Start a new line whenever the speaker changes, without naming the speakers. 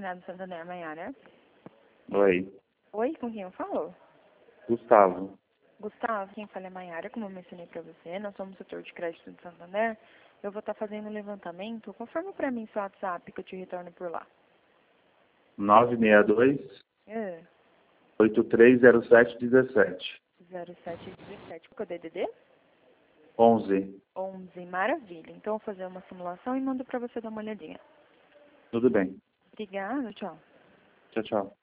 Consignado Santander, Maiara.
Oi,
Oi, com quem eu falo?
Gustavo.
Gustavo, quem fala é Maiara, como eu mencionei para você, nós somos o setor de crédito de Santander. Eu vou estar fazendo um levantamento, confirma para mim seu WhatsApp que eu te retorno por lá.
962
É,
830717.
0717, qual é o DDD?
11.
11, maravilha. Então eu vou fazer uma simulação e mando para você dar uma olhadinha.
Tudo bem.
Obrigada, tchau.
Tchau, tchau.